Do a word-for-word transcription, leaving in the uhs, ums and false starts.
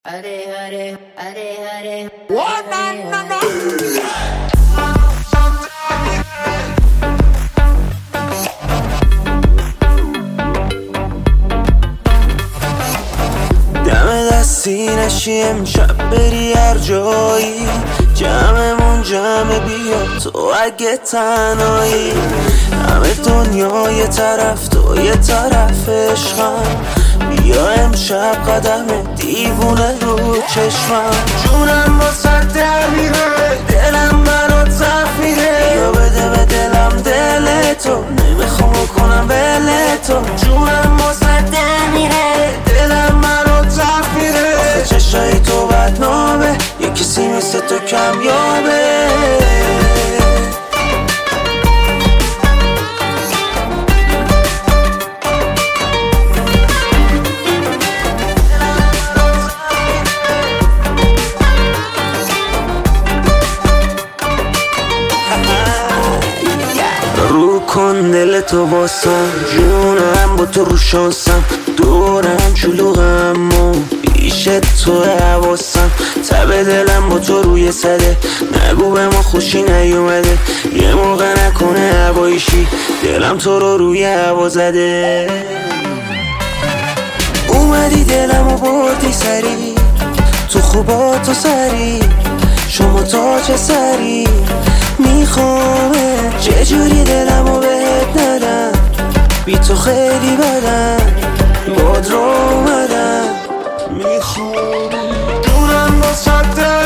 Hare Hare Hare Hare What? No, no, no. دم دستی نشی امشب بری هر جایی، جمعمون جمع بیا تو اگه تنهایی. همه دنیا یه طرف تو یه طرف عشقم، بیا امشب قدم دیوونه رو چشمم. جونم با سر در میره، دلم برات زخم میره. بیا بده به دلم دل تو، نمیخوام کنم بله تو. جونم با سر در میره، دلم برات زخم میره. آخه چشای تو بدنامه، یه کسی مثل تو کمیابه. رو کن دل تو باسم، جونم با تو رو شانسم. دورم شلوغم و پیش تو حواسم. تب دلم با تو روی صده، نگو به ما خوشی نیومده. یه موقع نکنه هوایشی، دلم تو رو روی هوا زده. اومدی دلم و بردی سری، تو خوبا تو سری. شما تاج سری میخوامه، چجوری دلمو بهت ندم. بی تو خیلی بدم، باد رو اومدم. میخوام دورم با سطح